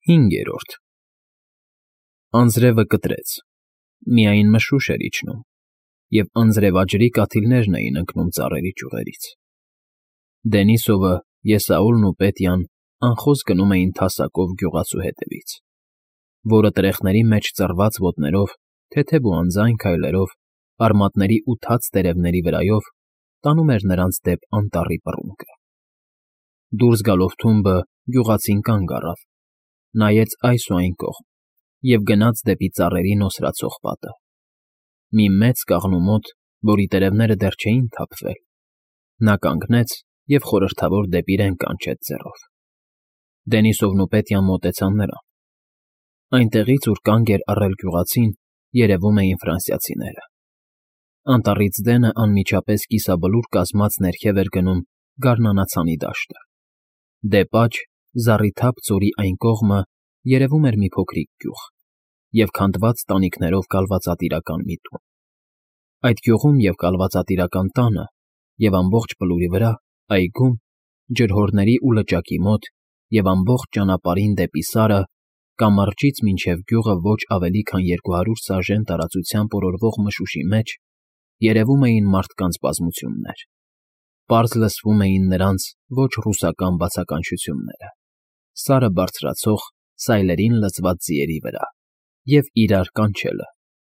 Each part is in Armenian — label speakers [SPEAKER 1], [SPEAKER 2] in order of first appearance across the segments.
[SPEAKER 1] 5. Անձրևը կտրեց, միայն մշուշ էր իջնում, և անձրևաջրի կաթիլներն էին ընկնում ծառերի ճյուղերից։ Դենիսովը, Եսաուլն ու Պետյան անխոս գնում էին թասակով գյուղացու հետևից, որը տրեխների մեջ ծռված ոտներով, թեթև ու անձայն քայլերով, արմատների ու թաց տերևների վրայով տանում էր նրանց դեպ անտառի պռունգը։ Դուրս գալով թումբը գյուղացին կանգ առավ, նայեց այս ու այն կողմ և գնաց դեպի ծառերի նոսրացող պատը։ Մի մեծ կաղնու մոտ, որի տերևները դեռ չէին թափվել, նա կանգնեց և խորհրդավոր դեպ իրեն կանչեց ձեռով։ Դենիսովն ու Պետյան մոտեցան նրան։ Այնտեղից, ուր կանգ էր առել գյուղացին, երևում էին ֆրանսիացիները։ Անտառից դենը անմիջապես կիսաբլուր կազմած ներքև էր գնում գարնանացանի դաշտը։ Դեպ աջ, զառիթափ ձորի այն կողմը երևում էր մի փոքրիկ գյուղ և քանդված տանիքներով կալվածատիրական մի տուն։ Այդ գյուղում և կալվածատիրական տանը, և ամբողջ բլուրի վրա, այգում, ջրհորների ու լճակի մոտ, և ամբողջ ճանապարհին դեպի Սարը, կամրջից մինչև գյուղը ոչ ավելի քան 200 սաժեն տարածությամբ օրորվող մշուշի մեջ, երևում էին մարդկանց բազմություններ։ Պարզ լսվում էին նրանց ոչ ռուսական բացականչությունները, Սարը բարձրացող, սայլերին լցված ձիերի վրա և իրար կանչելը.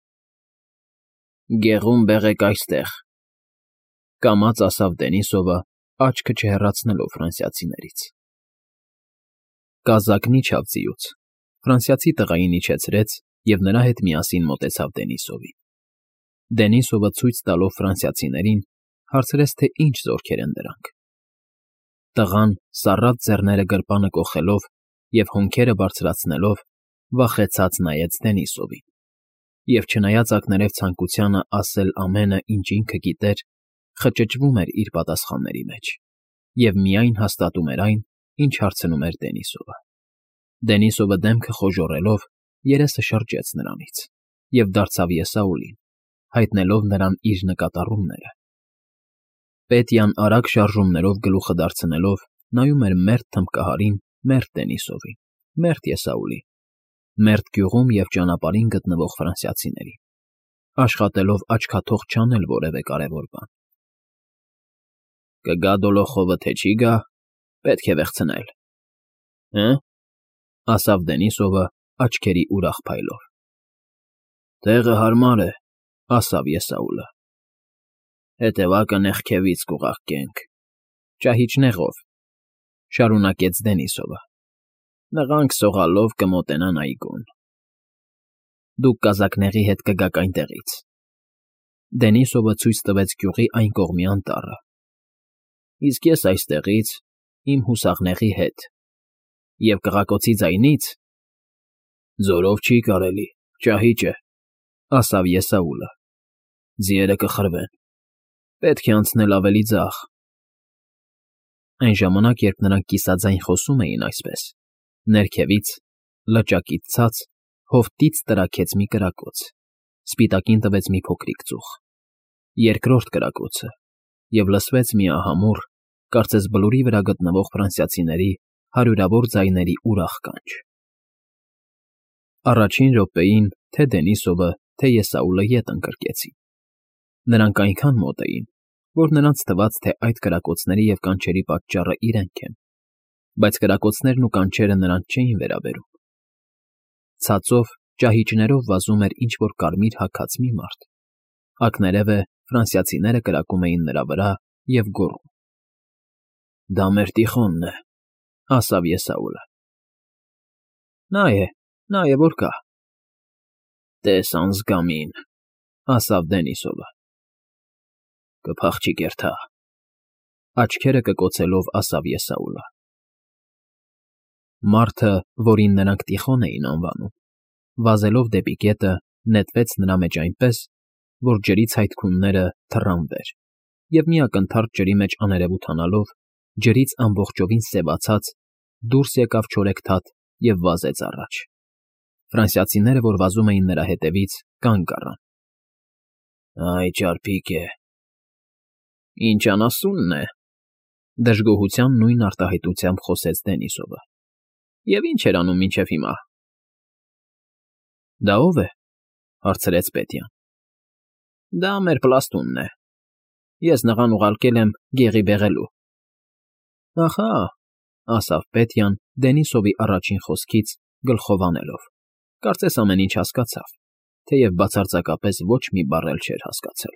[SPEAKER 1] «Գեղում բեղեք այստեղ», կամաց ասավ Դենիսովը, աչքը չհեռացնելով ֆրանսիացիներից։ Կազակն իջավ ձիուց, ֆրանսիացի տղային իջեցրեց և նրա հետ միասին մոտեցավ Դենիսովին։ Դենիսովը ցույց տալով ֆրանսիացիներին, հարցրեց, թե ինչ զորքեր են դրանք։ Տղան, սառած ձեռները գրպանը կոխելով և հոնքերը բարձրացնելով, վախեցած նայեց Դենիսովին և, չնայած ակներև ցանկությանը ասել ամենը, ինչ ինքը գիտեր, խճճվում էր իր պատասխանների մեջ և միայն հաստատում էր այն, ինչ հարցնում էր Դենիսովը։ Դենիսովը դեմքը խոժոռելով, երեսը շրջեց նրանից և դարձավ Եսաուլին, հայտնելով նրան իր նկատառումները։ Պետյան արագ շարժումներով գլուխը դարձնելով նայում էր մերթ թմբկահարին, մերթ Դենիսովին, մերթ Եսաուլին, մերթ գյուղում և ճանապարհին գտնվող ֆրանսիացիներին, աշխատելով աչքաթող չանել որևէ կարևոր բան։ «Կգա Դոլոխովը, թե չի գա, պետք է վախցնել, հը՞,» ասավ Դենիսովը աչքերի ուրախ փայլով։ «Տեղը հարմար է», ասավ Եսաուլը։ «Հետևակը նեղքևից կուղարկենք, ճահիճներով», շարունակեց Դենիսովը։ «Նրանք սողալով կմոտենան այգուն։ Դուք կազակների հետ կգաք այնտեղից»։ Դենիսովը ցույց տվեց գյուղի այն կողմի անտառը։ «Իսկ ես այստեղից, իմ հուսաղնեղի հետ, և կղակոցի ձայնից…» «Ձորով չի կարելի, ճահիճ է», ասավ Եսաուլը։ «Ձիերը կխրվեն, պետք է անցնել ավելի ձախ»։ Այն ժամանակ, երբ նրանք կիսաձայն խոսում էին այսպես, ներքևից, լճակից ցած, հովտից տրաքեց մի կրակոց, սպիտակին տվեց մի փոքրիկ ծուխ, երկրորդ կրակոցը, և լսվեց մի ահամուռ, կարծես բլուրի վրա գտնվող ֆրանսիացիների հարյուրավոր ձայների ուրախ կանչ։ Առաջին րոպեին թե Դենիսովը, թե Եսաուլը ետ ընկրկեցին։ Նրանք այնքան մոտ էին, որ նրանց թվաց, թե այդ կրակոցների և կանչերի պատճառը իրենք են, բայց կրակոցներն ու կանչերը նրանց չէին վերաբերում։ Ցածով, ճահիճներով վազում էր ինչ֊որ կարմիր հագած մի մարդ, ակներևը ֆրանսիացիները կրակում էին նրա վրա և գոռում։ «Դա մեր Տիխոնն է», ասավ Եսաուլը։ Նա է, որ կա։ «Տես անզգամին», ասավ Դենիսովը։ «Կփախչի կերթա», աչքերը կկոցելով ասավ Եսաուլը։ Մարդը, որին նրանք Տիխոն էին անվանում, վազելով դեպի գետը, նետվեց նրա մեջ այնպես, որ ջրի ցայթքունները թռան վեր, և մի ակնթարթ ջրի մեջ աներևութանալով, ջրից ամբողջովին սևացած, դուրս եկավ չորեքթաթ և վազեց առաջ։ Ֆրանսիացիները, որ վազում էին նրա հետևից, կանգ առան։ «Այ ճարպիկ է»։ «Ինչ անասունն է», դժգոհության նույն արտահայտությամբ խոսեց Դենիսովը։ Եվ ինչ էր անում մինչև հիմա։ Դա ո՞վ է, հարցրեց Պետյան։ Դա մեր պլաստունն է։ Ես նրան ուղարկել եմ գեղի բեղելու։ Ահա, ասավ Պետյան Դենիսովի առաջին խոսքից գլխով անելով։ Կարծես ամեն ինչ հասկացավ, թեև բացարձակապես ոչ մի բառ էլ չէր հասկացել։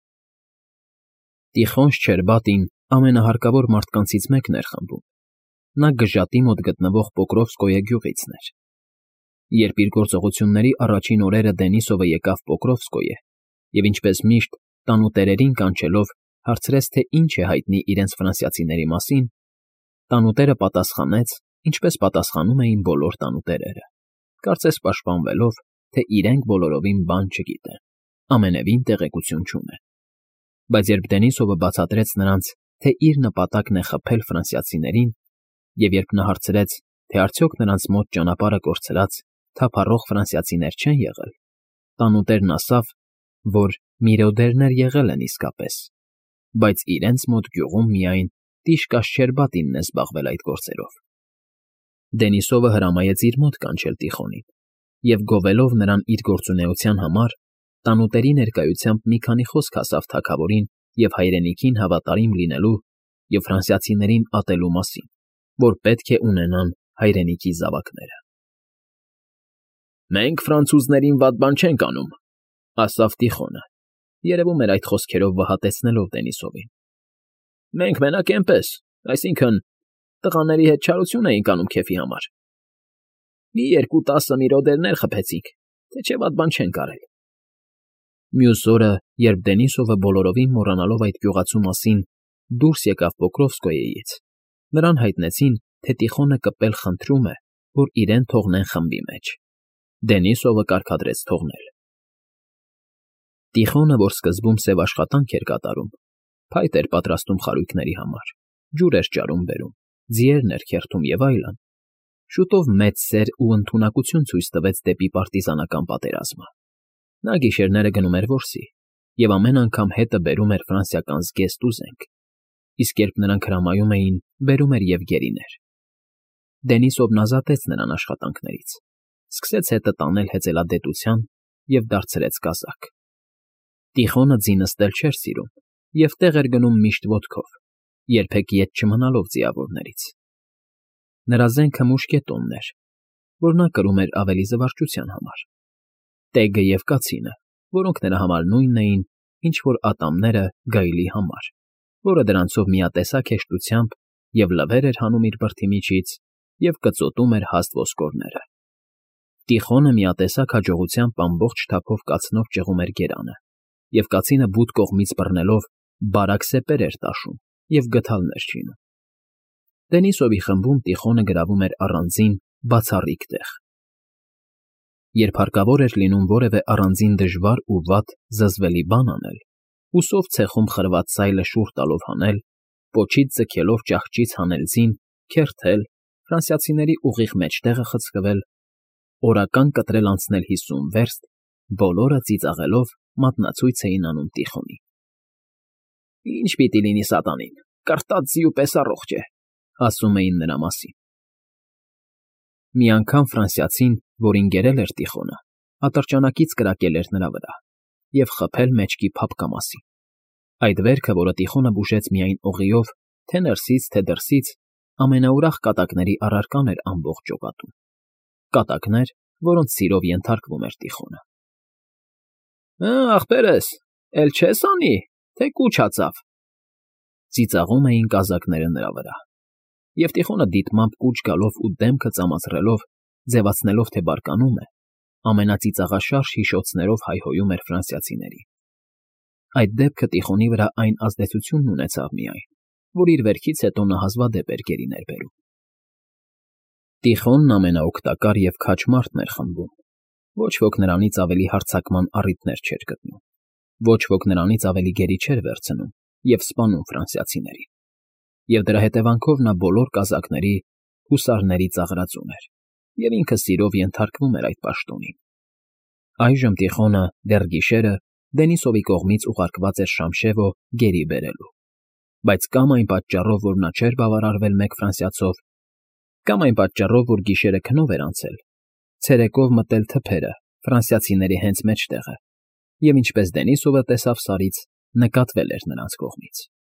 [SPEAKER 1] Տիխոն Շչերբատին ամենահարկավոր մարդկանցից մեկն էր խմբում։ Նա գժատի մոտ գտնվող Պոկրովսկոյե գյուղիցն էր։ Երբ իր գործողությունների առաջին օրերը Դենիսովը եկավ Պոկրովսկոյե և ինչպես միշտ տանուտերերին կանչելով հարցրեց, թե ինչ է հայտնի իրենց ֆրանսիացիների մասին, տանուտերը պատասխանեց, ինչպես պատասխանում էին բոլոր տանուտերերը, կարծես պաշտպանվելով, թե իրենք բոլորովին բան չգիտեն, ամենևին տեղեկություն չունեն։ Բայց երբ Դենիսովը բացատրեց նրանց, թե իր նպատակն է խփել ֆրանսիացիներին, և երբ նա հարցրեց, թե արդյոք նրանց մոտ ճանապարհը կորցրած թափառող ֆրանսիացիներ չեն եղել, տանուտերն ասավ, որ միրոդերներ եղել են իսկապես, բայց իրենց մոտ գյուղում միայն Տիշկա Շչերբատինն է զբաղվել այդ գործերով։ Դենիսովը հրամայեց իր մոտ կանչել Տիխոնին և գովելով նրան իր գործունեության համար, տանուտերի ներկայությամբ մի քանի խոսք ասավ թագավորին և հայրենիքին հավատարիմ լինելու և ֆրանսիացիներին ատելու մասին, որ պետք է ունենան հայրենիքի զավակները։ Մենք ֆրանցուզներին վատ բան չենք անում, ասավ Տիխոնը, երևում էր այդ խոսքերով վհատեցնելով Դենիսովին։ Մենք մենակ այնպես, այսինքն, տղաների հետ չարություն էինք անում քեֆի համար։ Մի 2-10 միրոդերներ խփեցինք, թե չէ վատ բան չենք արել։ Մյուս օրը, երբ Դենիսովը բոլորովին մոռանալով այդ գյուղացու մասին դուրս եկավ Պոկրովսկոյեից, նրան հայտնեցին, թե Տիխոնը կպել խնդրում է, որ իրեն թողնեն խմբի մեջ։ Դենիսովը կարգադրեց թողնել։ Տիխոնը, որ սկզբում սև աշխատանք էր կատարում, փայտ էր պատրաստում խարույկների համար, ջուր էր ճարում բերում, ձիերն էր քերթում և այլն, շուտով մեծ սեր ու ընդունակություն ցույց տվեց դեպի պարտիզանական պատերազմը։ Նա գիշերները գնում էր որսի և ամեն անգամ հետը բերում էր ֆրանսիական զգեստ ու զենք, իսկ երբ նրանք հրամայում էին, բերում էր և գերիներ։ Դենիսովն ազատեց նրան աշխատանքներից, սկսեց հետը տանել հեծելադետության և դարձրեց կազակ։ Տիխոնը ձի նստել չէր սիրում և տեղ էր գնում միշտ ոտքով, երբեք ետ չմնալով ձիավորներից։ Նրա զենքը մուշկետոնն էր, որ նա կրում էր ավելի զվարճության համար։ Տեգը և կացինը, որոնք նրա համար նույնն էին, ինչ որ ատամները գայլի համար, որը դրանցով միատեսակ հեշտությամբ և լվեր էր հանում իր բրդի միջից և կծոտում էր հաստ ոսկորները։ Տիխոնը միատեսակ հաջողությամբ ամբողջ թափով կացնով ճեղում էր գերանը, և կացինը բութ կողմից բռնելով բարակ սեպեր էր տաշում և գդալներ չինում։ Դենիսովի խմբում Տիխոնը գրավում էր առանձին, բացառիկ տեղ։ Երբ հարկավոր էր լինում որևէ առանձին դժվար ու վատ զզվելի բան անել, ուսով ցեխում խրված սայլը շուռ տալով հանել, պոչից ձգելով ճահճից հանել ձին, քերթել, ֆրանսիացիների ուղիղ մեջտեղը խցկվել, օրական կտրել անցնել 50 վերստ, բոլորը ծիծաղելով մատնացույց էին անում Տիխոնին։ Ինչ պիտի լինի սատանին, կրտած ձիու պես առողջ է, ասում էին նրա մասին։ Մի անգամ ֆրանսիացին, որին գերել էր Տիխոնը, ատրճանակից կրակել էր նրա վրա և խփել մեջքի փափկամասին։ Այդ վերքը, որը Տիխոնը բուժեց միայն օղիով, թե ներսից, թե դրսից, ամենաուրախ կատակների առարկան էր ամբողջ ջոկատում։ Կատակներ, որոնց սիրով ենթարկվում էր Տիխոնը։ Ախպերս, էլ չես անի, թե կուչ հացավ, ծիծաղում էին կազակները նրա վրա։ Եվ Տիխոնը դիտմամբ կուչ գալով ու դեմքը ծամացրելով, ձևացնելով, թե բարկանում է, ամենածիծաղաշարժ հիշոցներով հայհոյում էր ֆրանսիացիներին։ Այդ դեպքը Տիխոնի վրա այն ազդեցությունն ունեցավ միայն, որ իր վերքից հետո նա հազվադեպ էր գերիներ բերում։ Տիխոնն ամենաօգտակար և քաջ մարդն էր խմբում։ Ոչ ոք նրանից ավելի հարձակման առիթներ չէր գտնում։ Ոչ ոք նրանից ավելի գերի չէր վերցնում և սպանում ֆրանսիացիներին։ Եվ դրա հետևանքով նա բոլոր կազակների, հուսարների ծաղրածուն էր, և ինքը սիրով ենթարկվում էր այդ պաշտոնին։ Այժմ Տիխոնը դեռ գիշերը Դենիսովի կողմից ուղարկված էր Շամշևո գերի բերելու, բայց կամ այն պատճառով, որ նա չէր բավարարվել մեկ ֆրանսիացով, Կամ այն պատճառով, որ գիշերը քնով էր անցել, ցերեկով մտել թփերը, ֆրանսիացիների հենց մեջտեղը և, ինչպես Դենիսովը տեսավ Սարից, նկատվել էր նրանց կողմից։